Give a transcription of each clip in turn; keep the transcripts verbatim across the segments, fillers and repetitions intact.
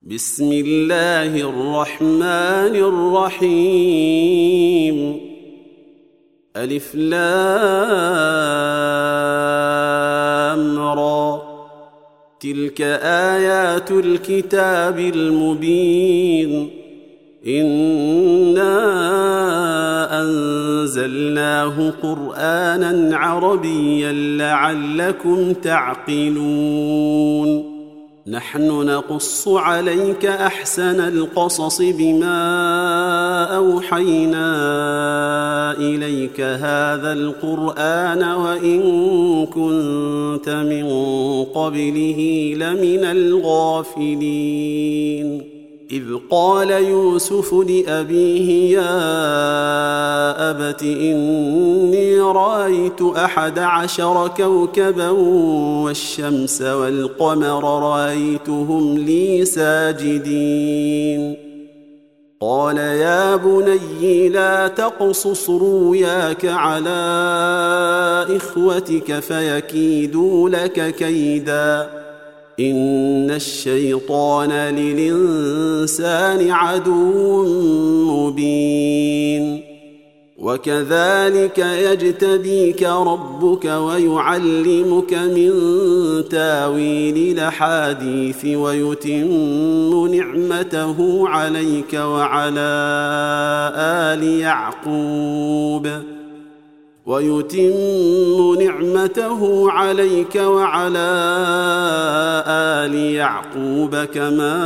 بسم الله الرحمن الرحيم. ألف لام را، تلك آيات الكتاب المبين. إنا أنزلناه قرآنا عربيا لعلكم تعقلون. نحن نقص عليك أحسن القصص بما أوحينا إليك هذا القرآن وإن كنت من قبله لمن الغافلين. إذ قال يوسف لأبيه يا أبت إني رأيت أحد عشر كوكبا والشمس والقمر رأيتهم لي ساجدين. قال يا بني لا تقصص رؤياك على إخوتك فيكيدوا لك كيدا إن الشيطان للإنسان عدو مبين. وكذلك يجتبيك ربك ويعلمك من تاويل الأحاديث ويتم نعمته عليك وعلى آل يعقوب ويتم نعمته عليك وعلى آل يعقوب كما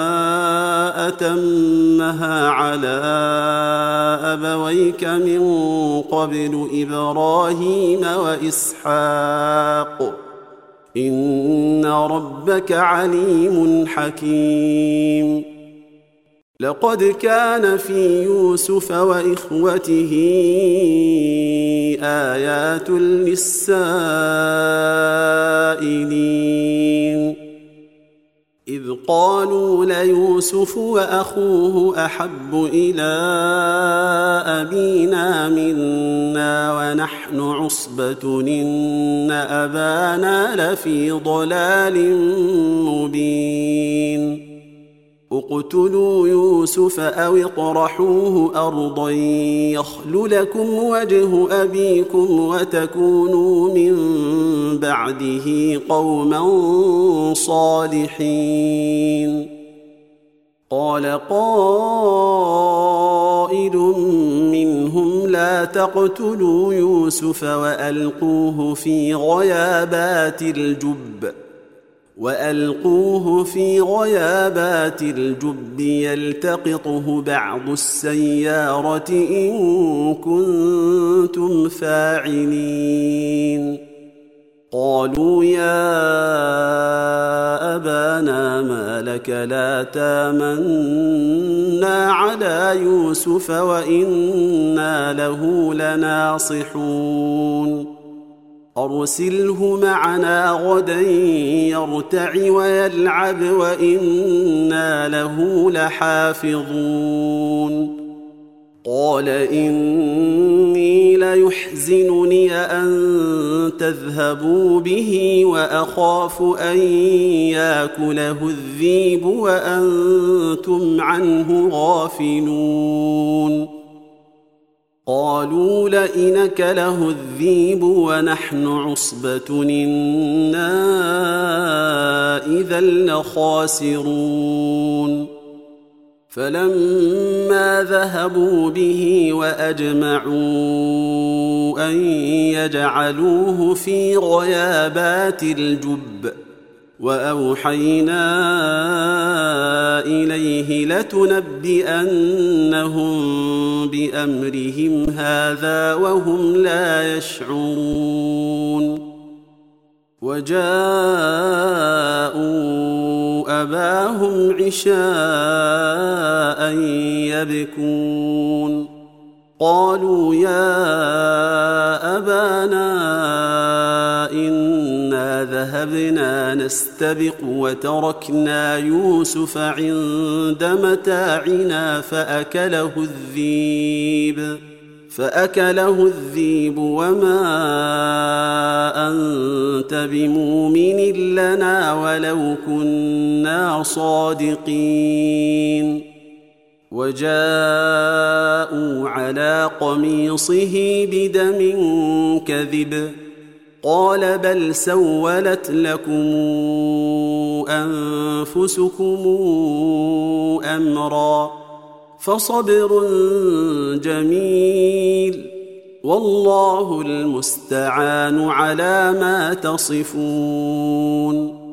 أتمها على أبويك من قبل إبراهيم وإسحاق إن ربك عليم حكيم. لقد كان في يوسف وإخوته آيات للسائلين إذ قالوا ليوسف وأخوه أحب إلى أبينا منا ونحن عصبة إن أبانا لفي ضلال مبين. اقتلوا يوسف أو اطرحوه أرضا يخل لكم وجه أبيكم وتكونوا من بعده قوما صالحين. قال قائل منهم لا تقتلوا يوسف وألقوه في غيابات الجب وألقوه في غيابات الجب يلتقطه بعض السيارة إن كنتم فاعلين. قالوا يا أبانا ما لك لا تامنا على يوسف وإنا له لناصحون. أرسله معنا غدا يرتع ويلعب وإنا له لحافظون. قال إني ليحزنني أن تذهبوا به وأخاف أن يأكله الذئب وأنتم عنه غافلون. قالوا لئن أكله الذئب ونحن عصبة إنا إذا لخاسرون. فلما ذهبوا به وأجمعوا أن يجعلوه في غيابات الجب وأوحينا إليه لتنبئنهم بأمرهم هذا وهم لا يشعرون. وجاءوا أباهم عشاء يبكون. قالوا يا أبانا إنا ذهبنا نستبق وتركنا يوسف عند متاعنا فأكله الذئب فأكله الذئب وما أنت بمؤمن لنا ولو كنا صادقين وجاءوا على قميصه بدم كذب قال بل سولت لكم أنفسكم أمرا فصبر جميل والله المستعان على ما تصفون.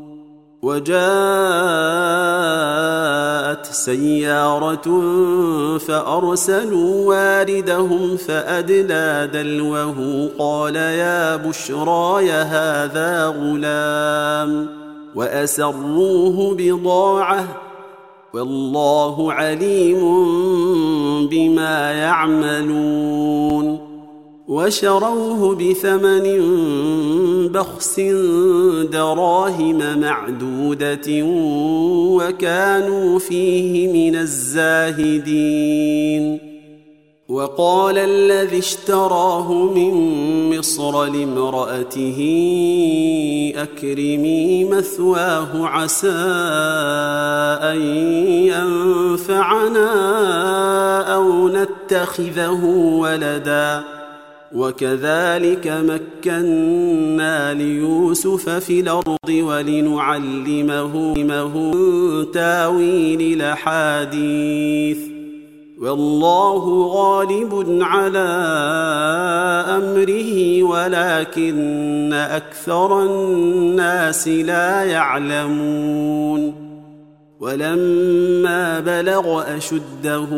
وجاءت سيارة فأرسلوا واردهم فأدلى دلوه قال يا بشراي هذا غلام وأسروه بضاعة والله عليم بما يعملون وشروه بثمن بخس دراهم معدودة وكانوا فيه من الزاهدين. وقال الذي اشتراه من مصر لامرأته أكرمي مثواه عسى أن ينفعنا أو نتخذه ولدا وكذلك مكنا ليوسف في الأرض ولنعلمه من تاويل الأحاديث والله غالب على أمره ولكن أكثر الناس لا يعلمون. ولما بلغ أشده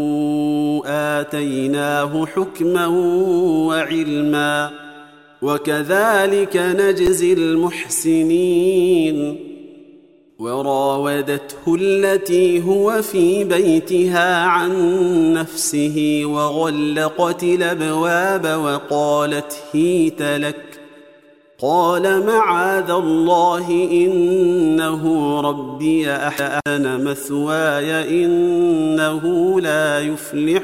آتيناه حكما وعلما وكذلك نجزي المحسنين. وراودته التي هو في بيتها عن نفسه وغلقت الأبواب وقالت هيت لك قال معاذ الله إنه ربي أحسن مثواي إنه لا يفلح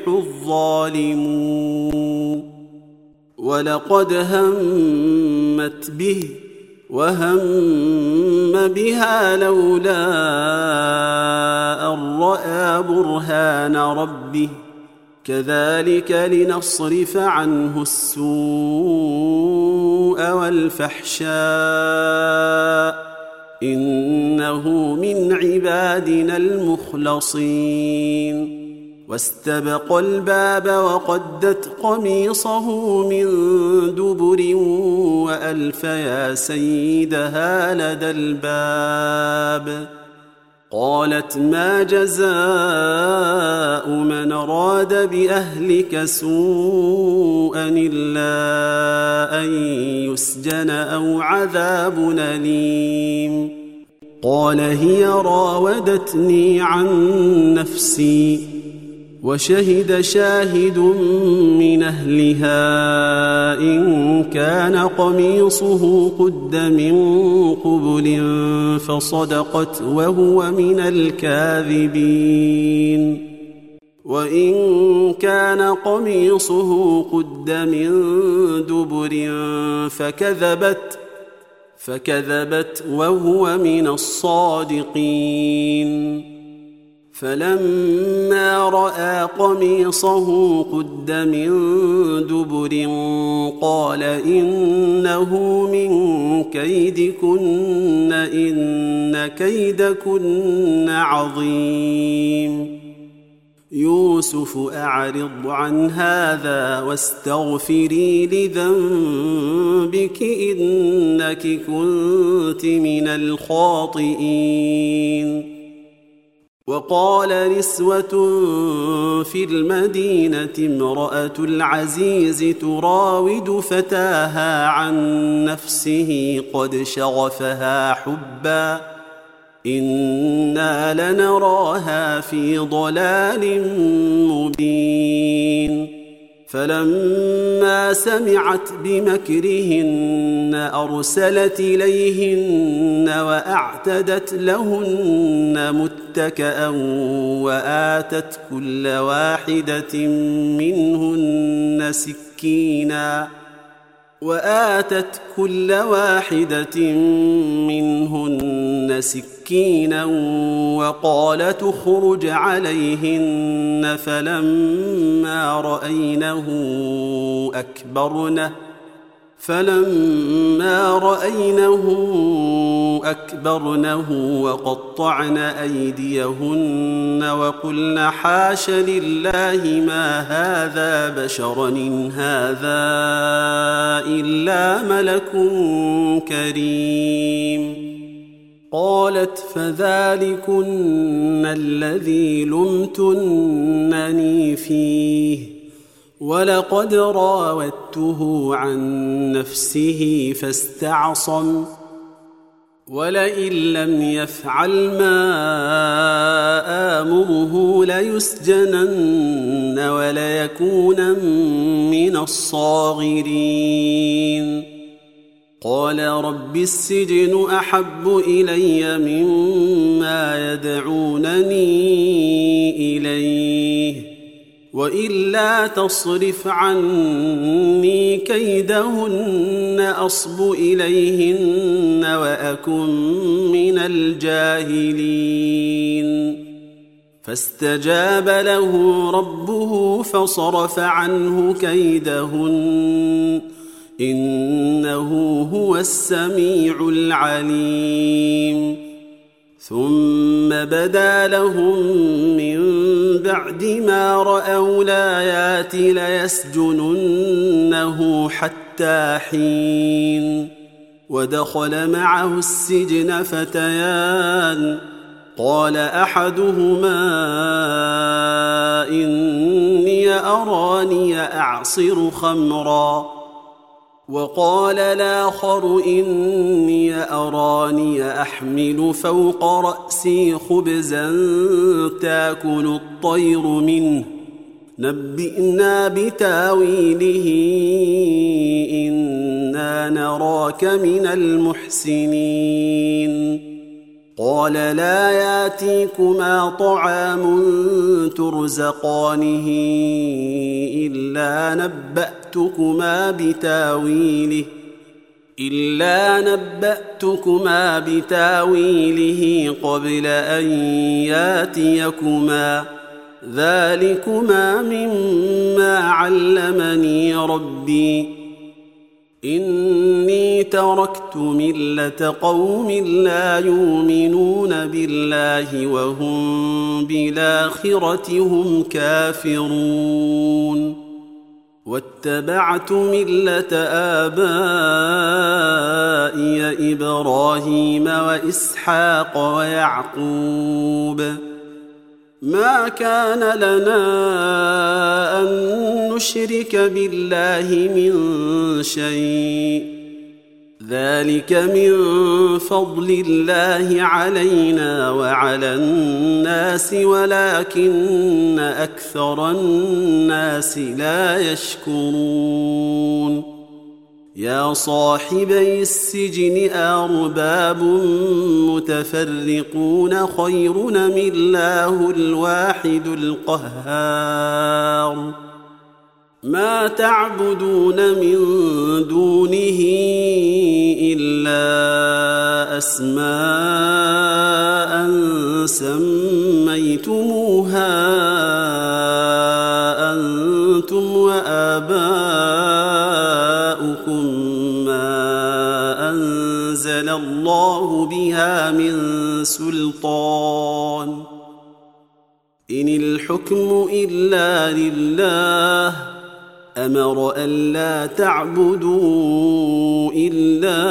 الظالمون. ولقد همت به وهم بها لولا أن رأى برهان ربه كذلك لنصرف عنه السوء والفحشاء إنه من عبادنا المخلصين. واستبق الباب وقدت قميصه من دبر وألف يا سيدها لدى الباب قالت ما جزاء من أراد بأهلك سوءا إلا أن يسجن أو عذاب أليم قال هي راودتني عن نفسي وشهد شاهد من أهلها إن كان قميصه قد من قبل فصدقت وهو من الكاذبين وإن كان قميصه قد من دبر فكذبت فكذبت وهو من الصادقين. فلما رأى قميصه قد من دبر قال إنه من كيدكن إن كيدكن عظيم. يوسف أعرض عن هذا واستغفري لذنبك إنك كنت من الخاطئين. وقال نسوة في المدينة امرأة العزيز تراود فتاها عن نفسه قد شغفها حبا إنا لنراها في ضلال مبين فلما سمعت بمكرهن أرسلت إليهن وأعتدت لهن متكئا وآتت كل واحدة منهن سكينا وآتت كل واحدة منهن سكينا وقالت اخرج عليهن فلما رأينه أكبرنه فلما رأينه أكبرنه وقطعن أيديهن وقلن حاش لله ما هذا بشرا إن هذا إلا ملك كريم. قالت فذلكن الذي لمتنني فيه ولقد راودته عن نفسه فاستعصم ولئن لم يفعل ما آمره ليسجنن وليكونن من الصاغرين. قال رب السجن أحب إلي مما يدعونني إليه وإلا تصرف عني كيدهن أصب إليهن وأكن من الجاهلين. فاستجاب له ربه فصرف عنه كيدهن إنه هو السميع العليم. ثم بدا لهم من بعد ما رأوا الآيات ليسجننه حتى حين. ودخل معه السجن فتيان قال أحدهما إني أراني أعصر خمرا وقال الآخر إني أراني أحمل فوق رأسي خبزا تأكل الطير منه نبئنا بتاويله إنا نراك من المحسنين. قال لا يأتيكما طعام ترزقانه إلا نبأتكما بتاويله إلا نبأتكما بتاويله قبل أن يأتيكما ذلكما مما علمني ربي إني تركت ملة قوم لا يؤمنون بالله وهم بالآخرة هم كافرون واتبعت ملة آبائي إبراهيم وإسحاق ويعقوب ما كان لنا أن نشرك بالله من شيء ذلك من فضل الله علينا وعلى الناس ولكن أكثر الناس لا يشكرون. يا صاحبي السجن أرباب متفرقون خير أم الله الواحد القهار ما تعبدون من دونه إلا أسماء سميتموها أنتم وآباؤكم ما أنزل الله بها من سلطان إن الحكم إلا لله أمر ألا تعبدوا إلا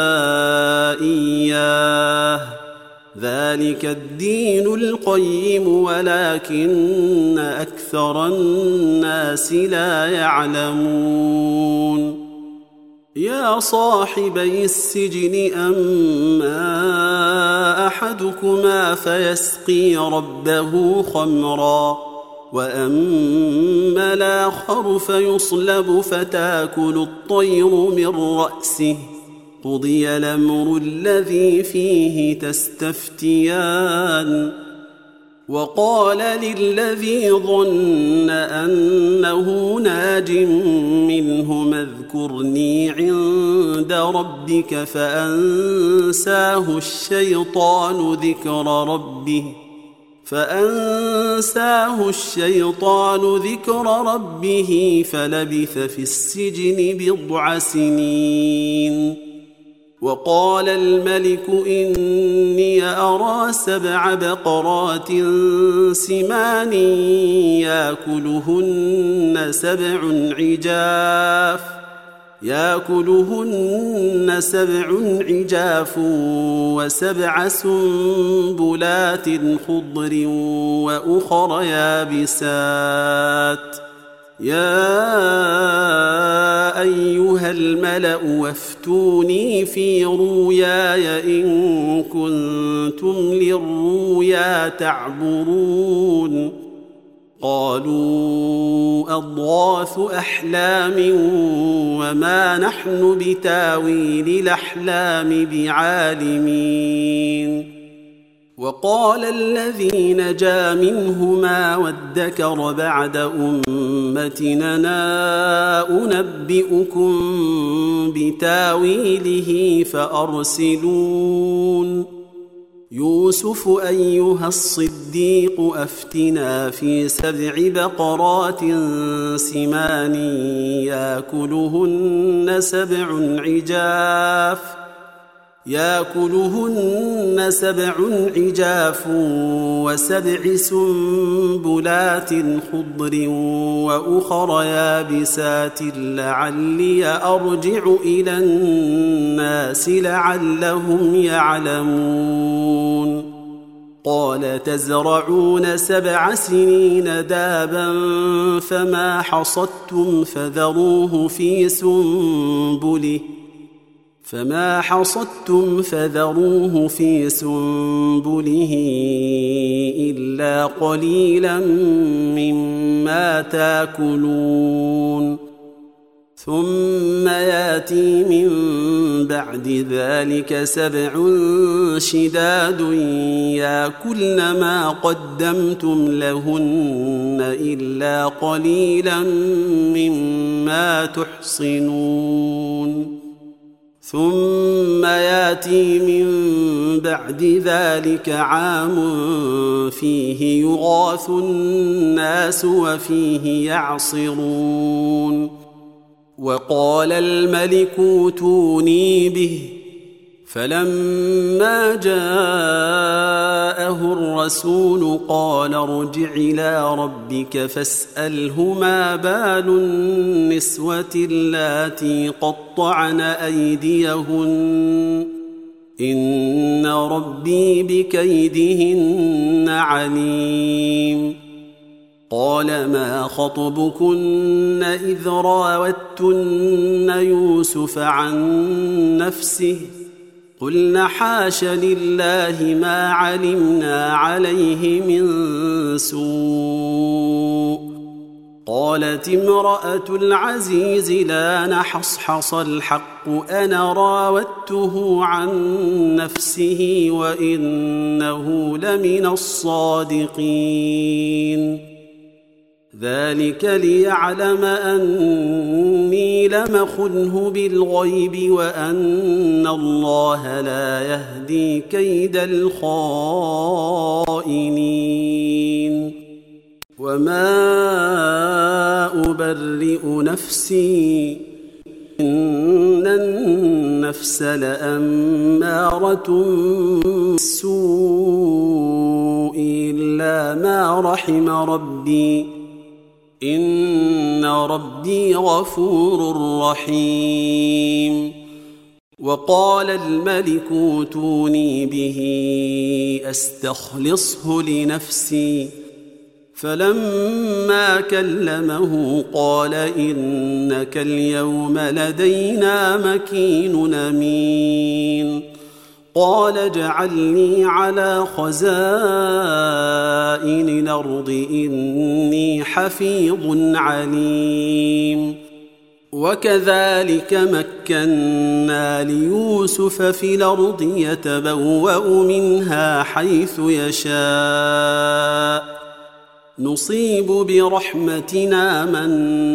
إياه ذلك الدين القيم ولكن أكثر الناس لا يعلمون. يا صاحبي السجن أما أحدكما فيسقي ربه خمرا وأما الآخر فيصلب فتأكل الطير من رأسه قضي الأمر الذي فيه تستفتيان وقال للذي ظن أنه ناج منهما اذكرني عند ربك فأنساه الشيطان ذكر ربه فأنساه الشيطان ذكر ربه فلبث في السجن بضع سنين وقال الملك إني أرى سبع بقرات سمان يأكلهن سبع عجاف يأكلهن سبع عجاف وسبع سنبلات خضر وأخر يابسات يا أيها الملأ وافتوني في رؤياي إن كنتم للرؤيا تعبرون قالوا أضغاث أحلام وما نحن بتاويل الأحلام بعالمين وقال الذي نجا منهما وادكر بعد أمتنا أنبئكم بتاويله فأرسلون يوسف أيها الصديق أفتنا في سبع بقرات سمان يأكلهن سبع عجاف يأكلهن سبع عجاف وسبع سنبلات خضر وأخر يابسات لعلي أرجع إلى الناس لعلهم يعلمون قال تزرعون سبع سنين دابا فما حصدتم فذروه في سنبله فما حصدتم فذروه في سنبله إلا قليلا مما تأكلون ثم يأتي من بعد ذلك سبع شداد يأكلن ما قدمتم لهن إلا قليلا مما تحصنون ثم يأتي من بعد ذلك عام فيه يغاث الناس وفيه يعصرون وقال الملك ائتوني به فلما جاءه الرسول قال ارجع إلى ربك فاسأله ما بال النسوة اللاتي قطعن أيديهن إن ربي بكيدهن عليم قال ما خطبكن إذ راوتن يوسف عن نفسه قلنا حاش لله ما علمنا عليه من سوء قالت امرأة العزيز لا نحصحص الحق أنا راودته عن نفسه وإنه لمن الصادقين ذلك ليعلم أني لم أخنه بالغيب وأن الله لا يهدي كيد الخائنين وما أبرئ نفسي إن النفس لأمارة بالسوء إلا ما رحم ربي إن ربي غفور رحيم وقال الملك ائتوني به أستخلصه لنفسي فلما كلمه قال إنك اليوم لدينا مكين أمين قال اجعلني على خزائن خزائن الأرض إني حفيظ عليم. وكذلك مكنا ليوسف في الأرض يتبوأ منها حيث يشاء نصيب برحمتنا من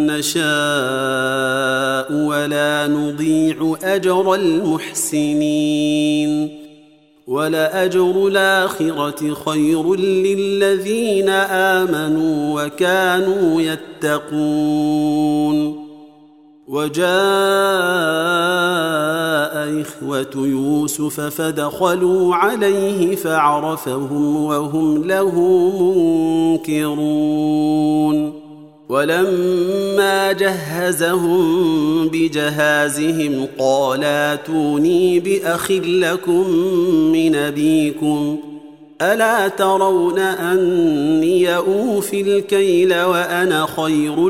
نشاء ولا نضيع أجر المحسنين. ولأجر الآخرة خير للذين آمنوا وكانوا يتقون. وجاء إخوة يوسف فدخلوا عليه فعرفهم وهم له منكرون. ولما جهزهم بجهازهم قال ائتوني بأخ لكم من أبيكم ألا ترون أني أوفي الكيل وأنا خير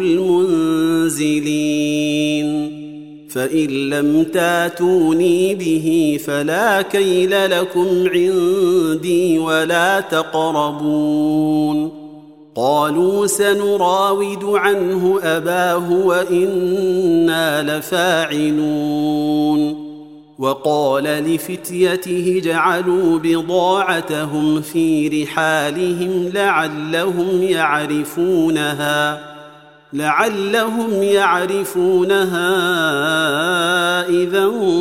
المنزلين. فإن لم تاتوني به فلا كيل لكم عندي ولا تقربون. قالوا سنراود عنه أباه وإنا لفاعلون. وقال لفتيته اجعلوا بضاعتهم في رحالهم لعلهم يعرفونها لعلهم يعرفونها إذا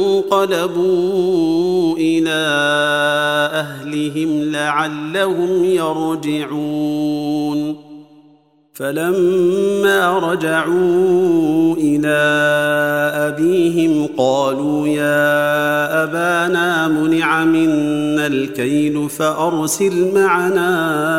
انقلبوا إلى أهلهم لعلهم يرجعون. فلما رجعوا إلى أبيهم قالوا يا أبانا منع منا الكيل فأرسل معنا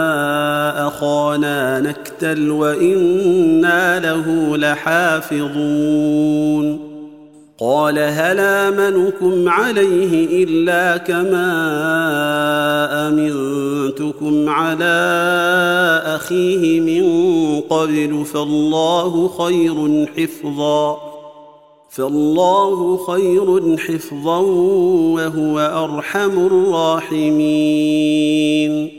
أخانا نكتل وإنا له لحافظون. قال هل آمنكم عليه إلا كما أمنتكم على أخيه من قبل فالله خير حفظا فالله خير حفظا وهو أرحم الراحمين.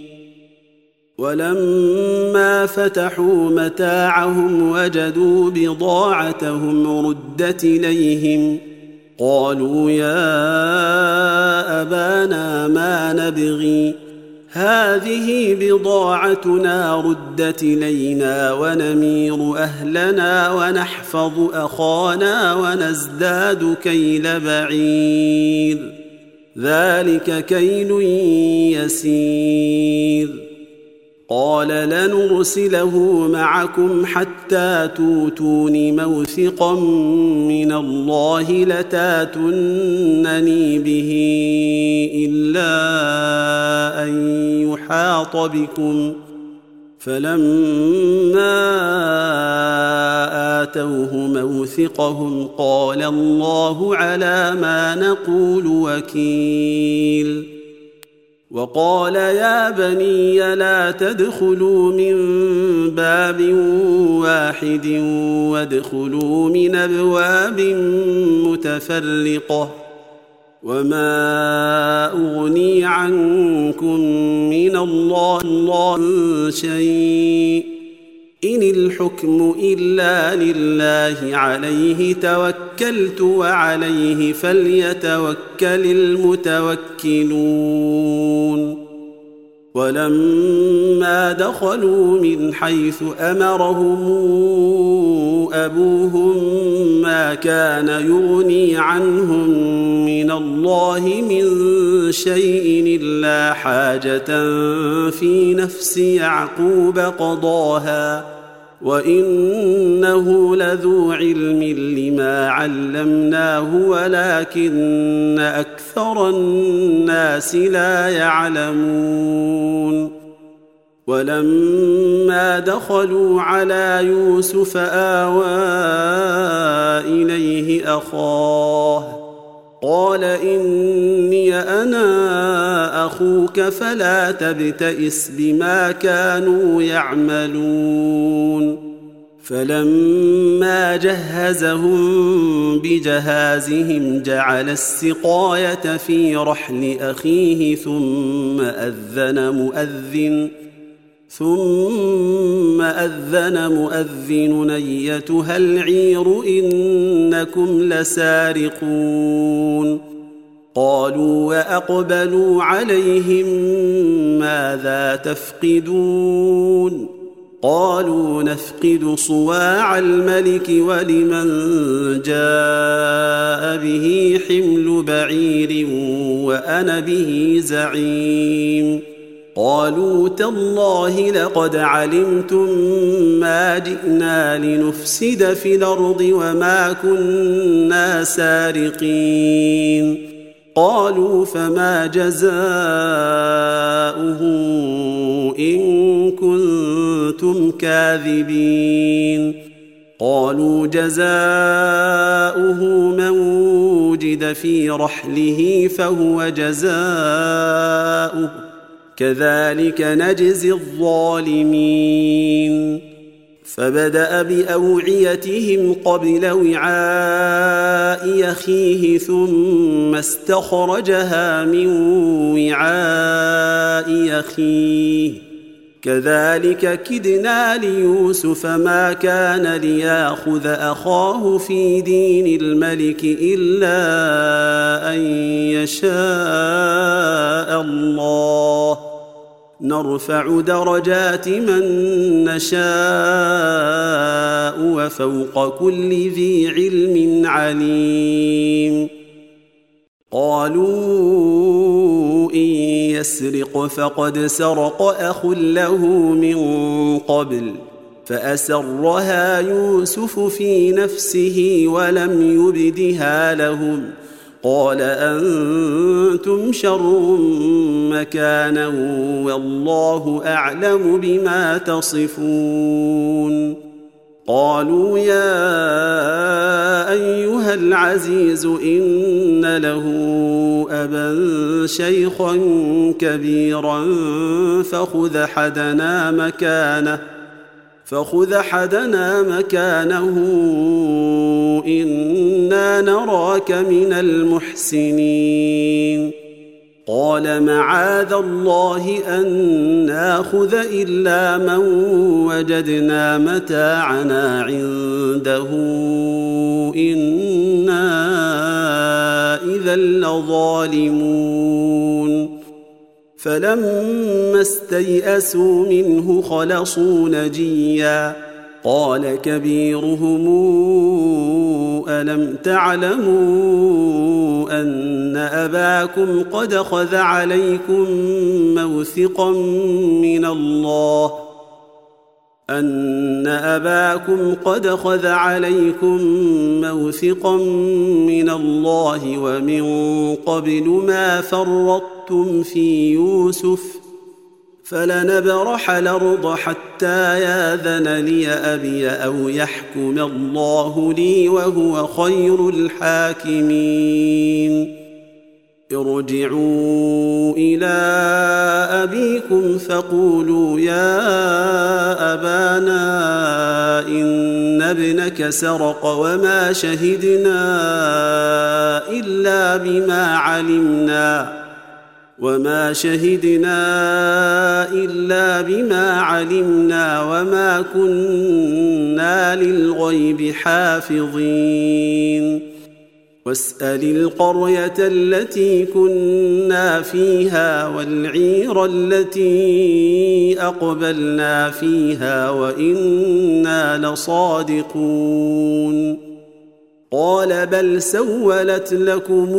ولما فتحوا متاعهم وجدوا بضاعتهم ردت إليهم قالوا يا أبانا ما نبغي هذه بضاعتنا ردت إلينا ونمير أهلنا ونحفظ أخانا ونزداد كيل بعير ذلك كيل يسير. قال لنرسله معكم حتى توتون موثقا من الله لتاتونني به إلا أن يحاط بكم. فلما آتوه موثقهم قال الله على ما نقول وكيل. وقال يا بني لا تدخلوا من باب واحد وادخلوا من أبواب متفرقة وما أغني عنكم من الله شيء إن الحكم إلا لله عليه توكلت وعليه فليتوكل المتوكلون. ولما دخلوا من حيث أمرهم أبوهم ما كان يغني عنهم من الله من شيء إلا حاجة في نفس يعقوب قضاها وإنه لذو علم لما علمناه ولكن أكثر الناس لا يعلمون. ولما دخلوا على يوسف آوى إليه أخاه قال إني أنا أخوك فلا تبتئس بما كانوا يعملون. فلما جهزهم بجهازهم جعل السقاية في رحل أخيه ثم أذن مؤذن ثم أذن مؤذن أيتها العير إنكم لسارقون قالوا وأقبلوا عليهم ماذا تفقدون قالوا نفقد صواع الملك ولمن جاء به حمل بعير وأنا به زعيم قالوا تالله لقد علمتم ما جئنا لنفسد في الأرض وما كنا سارقين قالوا فما جزاؤه إن كنتم كاذبين قالوا جزاؤه من وجد في رحله فهو جزاؤه كذلك نجزي الظالمين فبدأ بأوعيتهم قبل وعاء أخيه ثم استخرجها من وعاء أخيه كذلك كدنا ليوسف ما كان ليأخذ أخاه في دين الملك إلا أن يشاء الله نرفع درجات من نشاء وفوق كل ذي علم عليم قالوا إن يسرق فقد سرق أخ له من قبل فأسرها يوسف في نفسه ولم يبدها لهم قال أنتم شر مكانا والله أعلم بما تصفون قالوا يا أيها العزيز إن له أبا شيخا كبيرا فخذ أحدنا مكانه فخذ أحدنا مكانه إنا نراك من المحسنين قال معاذ الله أن ناخذ إلا من وجدنا متاعنا عنده إنا إذا لظالمون فلما استيئسوا منه خلصوا نجيا قال كبيرهم ألم تعلموا أن أباكم قد خذ عليكم موثقا من الله أن أباكم قد خذ عليكم موثقا من الله ومن قبل ما فرطتم في يوسف فلنبرح الأرض حتى ياذن لي أبي أو يحكم الله لي وهو خير الحاكمين ارجعوا إلى أبيكم فقولوا يا أبانا إن ابنك سرق وما شهدنا إلا بما علمنا وما شهدنا إلا بما علمنا وما كنا للغيب حافظين واسأل القرية التي كنا فيها والعير التي أقبلنا فيها وإنا لصادقون قال بل سولت لكم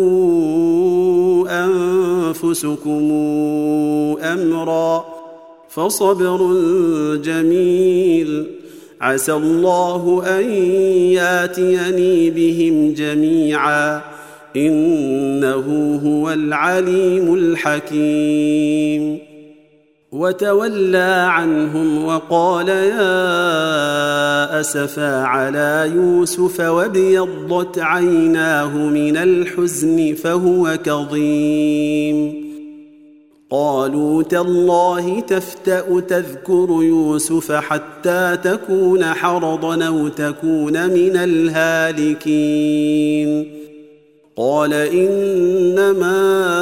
أنفسكم أمرا فصبر جميل عسى الله أن ياتيني بهم جميعا إنه هو العليم الحكيم وتولى عنهم وقال يا أسفا على يوسف وابيضت عيناه من الحزن فهو كظيم قالوا تالله تفتأ تذكر يوسف حتى تكون حرضا أو تكون من الهالكين قال إنما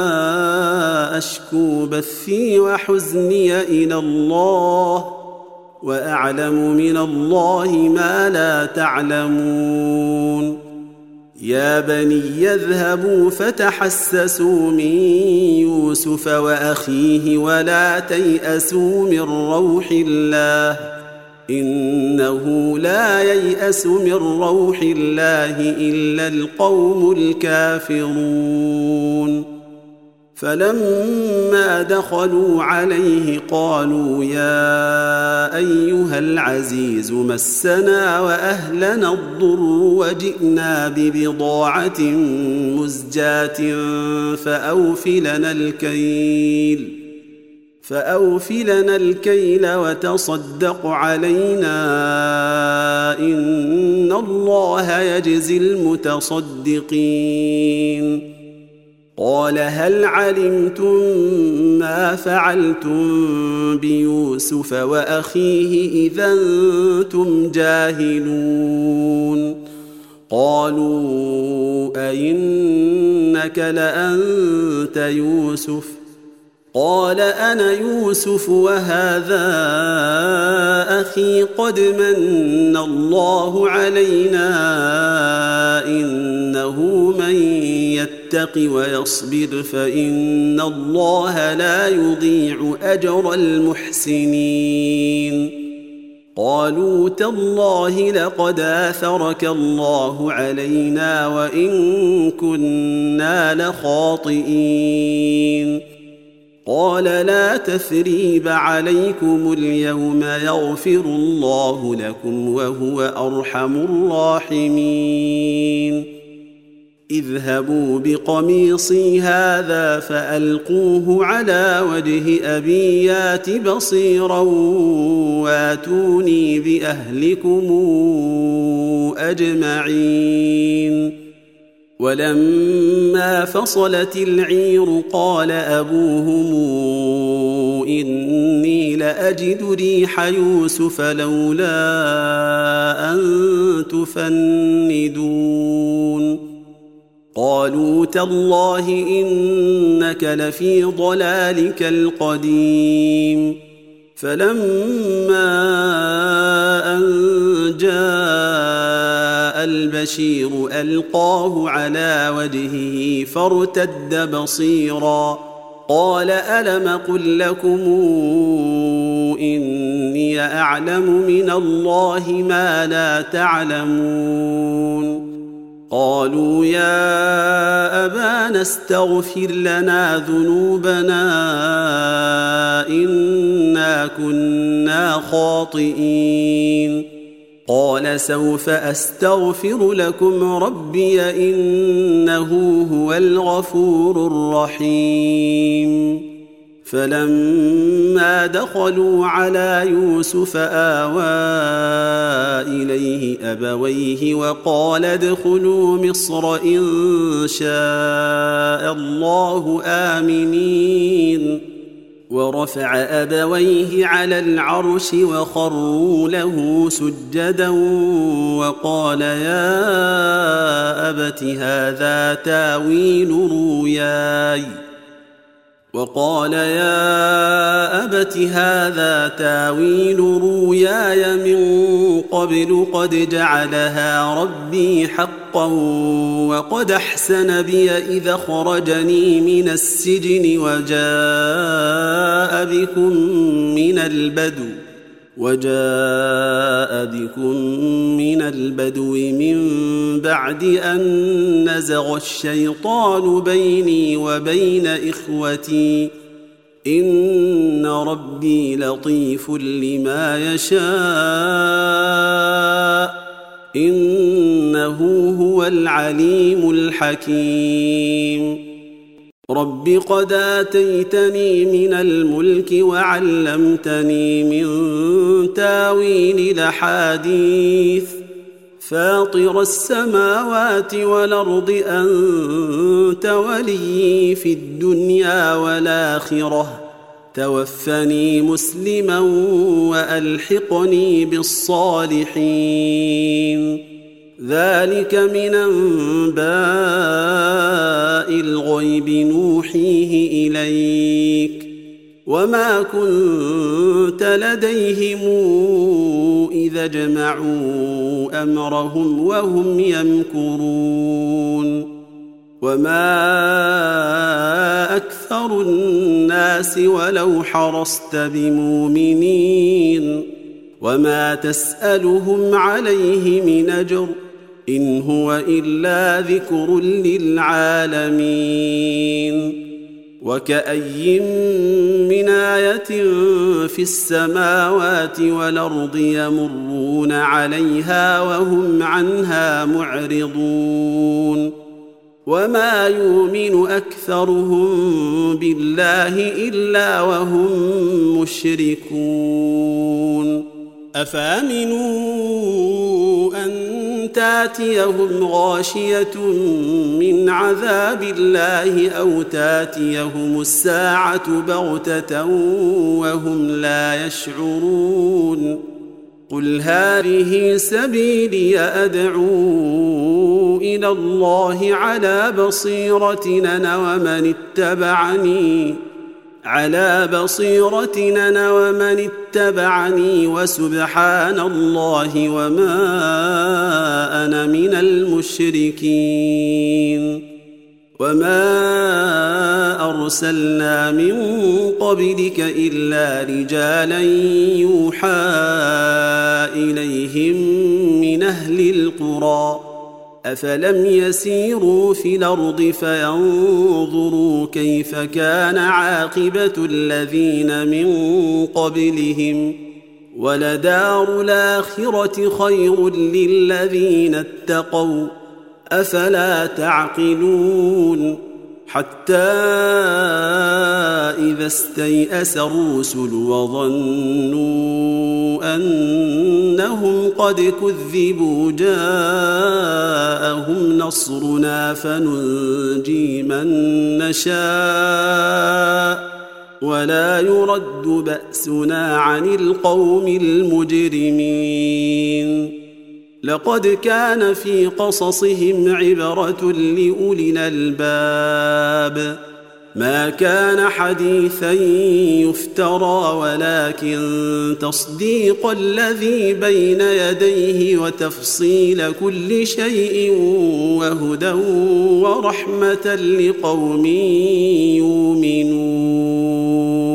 أشكو بثي وحزني إلى الله وأعلم من الله ما لا تعلمون يا بني اذهبوا فتحسسوا من يوسف وأخيه ولا تيأسوا من روح الله إنه لا ييأس من روح الله إلا القوم الكافرون فلما دخلوا عليه قالوا يا أيها العزيز مسنا وأهلنا الضر وجئنا ببضاعة مزجاة فأوفلنا الكيل فأوفلنا الكيل وتصدق علينا إن الله يجزي المتصدقين قال هل علمتم ما فعلتم بيوسف وأخيه إذا أنتم جاهلون قالوا أئنك لأنت يوسف قال أنا يوسف وهذا أخي قد من الله علينا إنه من يتق ويصبر فإن الله لا يضيع أجر المحسنين قالوا تالله لقد آثرك الله علينا وإن كنا لخاطئين قال لا تثريب عليكم اليوم يغفر الله لكم وهو أرحم الراحمين اذهبوا بقميصي هذا فألقوه على وجه أبي يات بصيرا واتوني بأهلكم أجمعين ولما فصلت العير قال أبوهم إني لأجد ريح يوسف لولا أن تفندون قالوا تالله إنك لفي ضلالك القديم فلما أن جاء البشير ألقاه على وجهه فارتد بصيرا قال ألم قل لكم إني أعلم من الله ما لا تعلمون قالوا يا أبانا استغفر لنا ذنوبنا إنا كنا خاطئين قال سوف أستغفر لكم ربي إنه هو الغفور الرحيم فلما دخلوا على يوسف آوى إليه أبويه وقال ادخلوا مصر إن شاء الله آمنين ورفع أبويه على العرش وخروا له سجدا وقال يا أبت هذا تاويل رؤياي وقال يا أبت هذا تاويل رؤياي من قبل قد جعلها ربي حقا وقد أحسن بي إذا خرجني من السجن وجاء بكم من البدو وجاء بكم من البدو من بعد أن نزغ الشيطان بيني وبين إخوتي إن ربي لطيف لما يشاء إنه هو العليم الحكيم رب قد آتيتني من الملك وعلمتني من تاويل الأحاديث فاطر السماوات والأرض أنت ولي في الدنيا والآخرة توفني مسلما وألحقني بالصالحين ذلك من أنباء الغيب نوحيه إليك وما كنت لديهم إذا جمعوا أمرهم وهم يمكرون وما أكثر الناس ولو حرصت بمؤمنين وما تسألهم عليه من أجر إن هو إلا ذكر للعالمين وكأي من آية في السماوات والأرض يمرون عليها وهم عنها معرضون وما يؤمن أكثرهم بالله إلا وهم مشركون أفامنوا أن تاتيهم غاشية من عذاب الله أو تاتيهم الساعة بغتة وهم لا يشعرون قل هذه سبيلي أدعو إلى الله على بصيرة أنا ومن اتبعني على بصيرة أنا ومن اتبعني وسبحان الله وما أنا من المشركين وما أرسلنا من قبلك إلا رجالا يوحى إليهم من أهل القرى أفلم يسيروا في الأرض فينظروا كيف كان عاقبة الذين من قبلهم ولدار الآخرة خير للذين اتقوا أفلا تعقلون حتى إذا استيأس الرسل وظنوا أنهم قد كذبوا جاءهم نصرنا فننجي من نشاء ولا يرد بأسنا عن القوم المجرمين لقد كان في قصصهم عبرة لأولي الألباب ما كان حديثا يفترى ولكن تصديق الذي بين يديه وتفصيل كل شيء وهدى ورحمة لقوم يؤمنون